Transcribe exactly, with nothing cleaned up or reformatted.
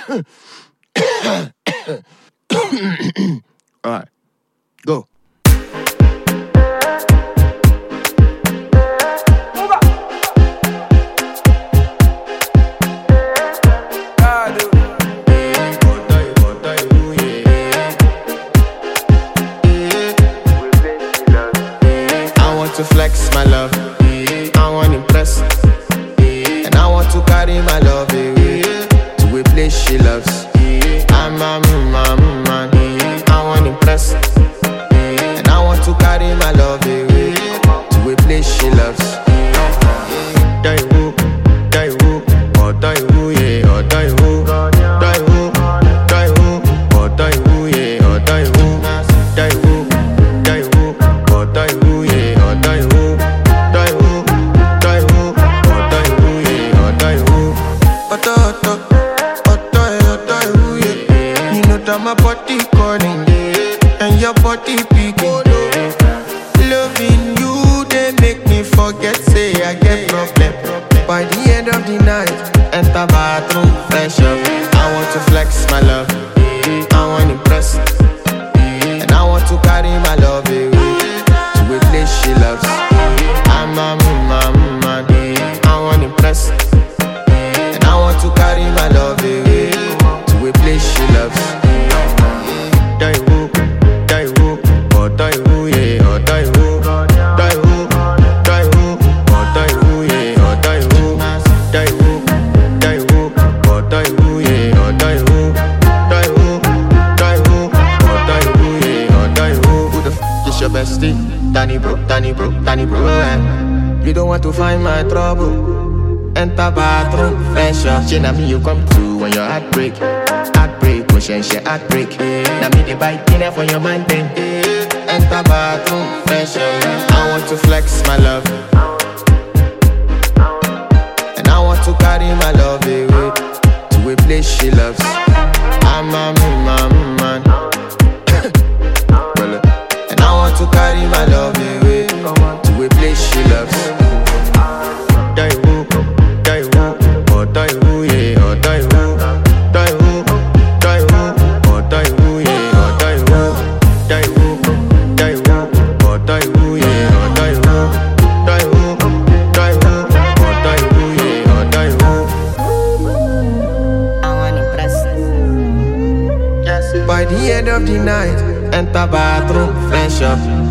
Alright, go. To flex my love, I want to impress, and I want to carry my love away to a place she loves. I'm a man, man, I want to impress, and I want to carry my love away to a place she loves. Die woo, die woo, oh die woo, yeah, oh die woo, die woo, die woo, oh die woo, yeah, oh die woo, die woo, die woo, oh die woo, yeah. My body calling, and your body picking. Loving you, they make me forget, say I get problem. By the end of the night, enter bathroom, fresh up. I want to flex my love, I want to impress, and I want to carry my love away to a place she loves. I'm a man, man, I want to impress, and I want to carry my love away to a place she loves. Die woo, die woo, oh die woo, yeah, oh die woo, die woo, die woo, oh die woo, yeah, oh die woo, die woo, die woo, oh die woo, yeah, oh die woo, die woo, die woo, oh die woo, yeah, oh die woo. Who the f is your bestie? Danny bro, Danny bro, Danny bro, eh? You don't want to find my trouble. Enter bathroom, fresh up. She na me you come to when your heart break. Heartbreak, ocean share heartbreak. Now me the bite dinner for your man then. Enter bathroom, fresh up. I want to flex my love, and I want to carry my love away to a place she loves. I'm a man, man, and I want to carry my love away to a place she loves. Die woo, die woo, oh die woo, yeah, oh die woo, die woo, die woo, oh die woo, yeah, oh die woo, die woo, die woo, oh die woo, yeah, oh die woo, die woo, die woo, oh die woo, yeah, oh die woo. I want to impress. Yes. By the end of the night, enter bathroom, fresh up.